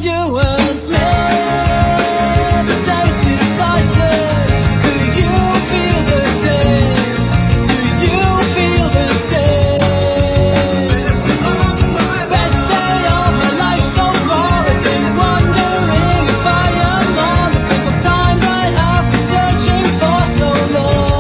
you and me. The days decided. Do you feel the same? Do you feel the same? Best day of my life so far. I've been wondering if I am on the brink of time I have been searching for so long.